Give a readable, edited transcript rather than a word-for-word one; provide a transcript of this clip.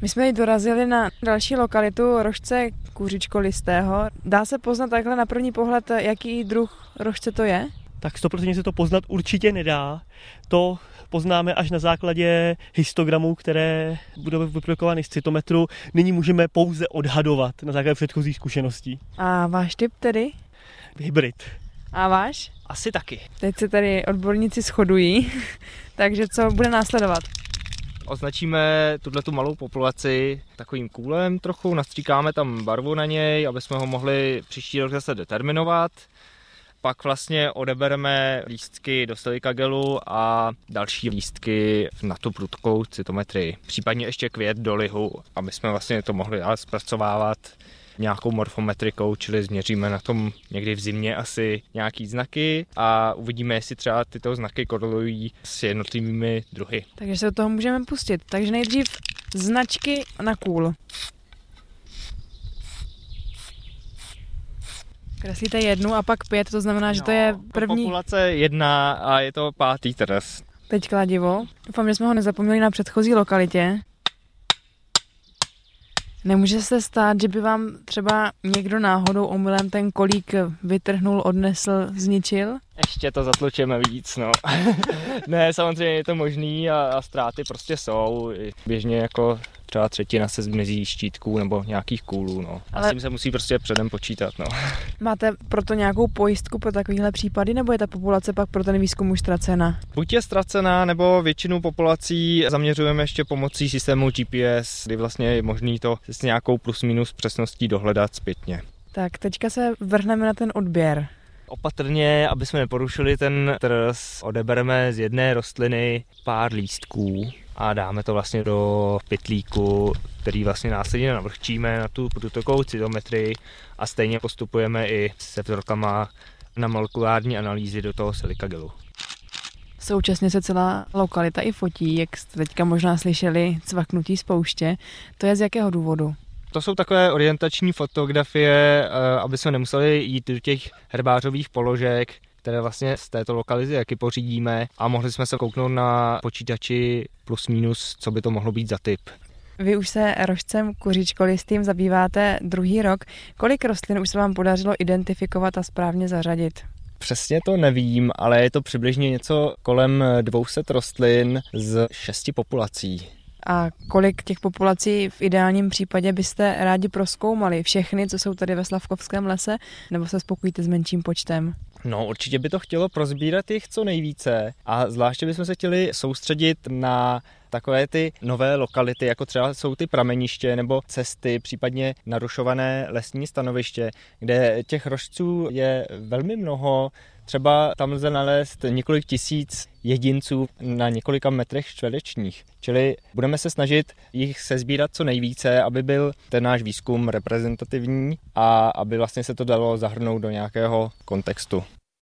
My jsme dorazili na další lokalitu rožce kuřičkolistého. Dá se poznat takhle na první pohled, jaký druh rožce to je? Tak 100% se to poznat určitě nedá. To poznáme až na základě histogramů, které budou vyprodukovány z cytometru. Nyní můžeme pouze odhadovat na základě předchozích zkušeností. A váš typ tedy? Hybrid. A váš? Asi taky. Teď se tady odborníci shodují, takže co bude následovat? Označíme tuhletu malou populaci takovým kůlem trochu, nastříkáme tam barvu na něj, aby jsme ho mohli příští rok zase determinovat. Pak vlastně odebereme lístky do silikagelu a další lístky na tu prudkou cytometrii. Případně ještě květ do lihu, aby jsme vlastně to mohli dále zpracovávat nějakou morfometrikou, čili změříme na tom někdy v zimě asi nějaký znaky a uvidíme, jestli třeba tyto znaky korelují s jednotlivými druhy. Takže se do toho můžeme pustit. Takže nejdřív značky na kůl. Kreslíte 1 a pak 5, to znamená, že to je první. Populace 1 a je to 5. trest. Teď kladivo. Doufám, že jsme ho nezapomněli na předchozí lokalitě. Nemůže se stát, že by vám třeba někdo náhodou omylem ten kolík vytrhnul, odnesl, zničil? Ještě to zatlučeme víc, no. Ne, samozřejmě je to možný a ztráty prostě jsou. Běžně jako třeba 1/3 se zmizí štítků nebo nějakých kůlů, no. A s tím se musí prostě předem počítat, no. Máte proto nějakou pojistku pro takovéhle případy, nebo je ta populace pak pro ten výzkum už ztracena? Buď je ztracená, nebo většinu populací zaměřujeme ještě pomocí systému GPS, kdy vlastně je možný to s nějakou plus minus přesností dohledat zpětně. Tak teďka se vrhneme na ten odběr. Opatrně, aby jsme neporušili ten trs, odebereme z jedné rostliny pár lístků a dáme to vlastně do pytlíku, který vlastně následně navrchčíme na tu průtokovou cytometrii a stejně postupujeme i se vzorkama na molekulární analýzy do toho silikagelu. Současně se celá lokalita i fotí, jak jste teďka možná slyšeli cvaknutí z pouště. To je z jakého důvodu? To jsou takové orientační fotografie, aby jsme nemuseli jít do těch herbářových položek, které vlastně z této lokality taky pořídíme a mohli jsme se kouknout na počítači plus minus, co by to mohlo být za typ. Vy už se rožcem kuřičkolistým zabýváte 2. rok. Kolik rostlin už se vám podařilo identifikovat a správně zařadit? Přesně to nevím, ale je to přibližně něco kolem 200 rostlin z 6 populací. A kolik těch populací v ideálním případě byste rádi prozkoumali? Všechny, co jsou tady ve Slavkovském lese, nebo se spokojíte s menším počtem? No, určitě by to chtělo prozbírat jich co nejvíce a zvláště bychom se chtěli soustředit na takové ty nové lokality, jako třeba jsou ty prameniště nebo cesty, případně narušované lesní stanoviště, kde těch rožců je velmi mnoho. Třeba tam lze nalézt několik tisíc jedinců na několika metrech čtverečních. Čili budeme se snažit jich sesbírat co nejvíce, aby byl ten náš výzkum reprezentativní a aby vlastně se to dalo zahrnout do nějakého kontextu.